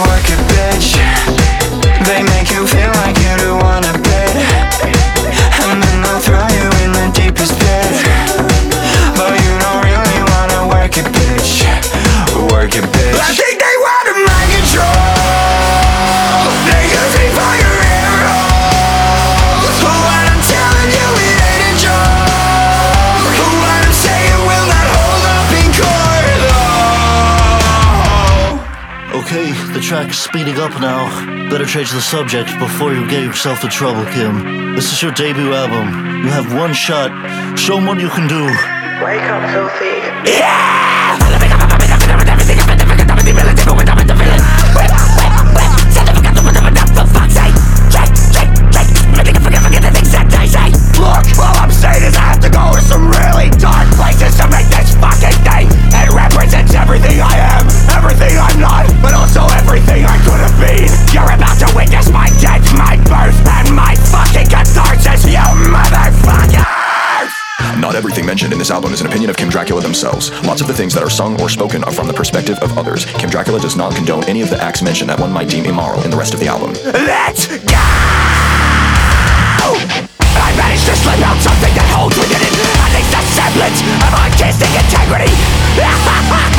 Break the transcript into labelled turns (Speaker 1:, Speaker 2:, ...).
Speaker 1: work it, bitch. They make you feel like you don't wanna bet, and then they'll throw you in the deepest pit. But you don't really wanna work it, bitch. Work it, bitch. I think they want to mind control. They use me for your heroes. What I'm telling you, it ain't a joke. What I'm saying will not hold up in court, though.
Speaker 2: Okay, the track's speeding up now. Better change the subject before you get yourself in trouble, Kim. This is your debut album. You have one shot. Show 'em what you can do.
Speaker 3: Wake up, filthy.
Speaker 1: Yeah! Look, all I'm saying is I have to go to some really dark places to make this fucking thing. It represents everything I am, everything I'm not, but also everything I could have been. You're about to witness my death, my birth, and my fucking catharsis, you motherfuckers!
Speaker 4: Not everything mentioned in this album is an opinion of Kim Dracula themselves. Lots of the things that are sung or spoken are from the perspective of others. Kim Dracula does not condone any of the acts mentioned that one might deem immoral in the rest of the album.
Speaker 1: Let's go! I managed to slip out something that holds within it at least a semblance of artistic integrity.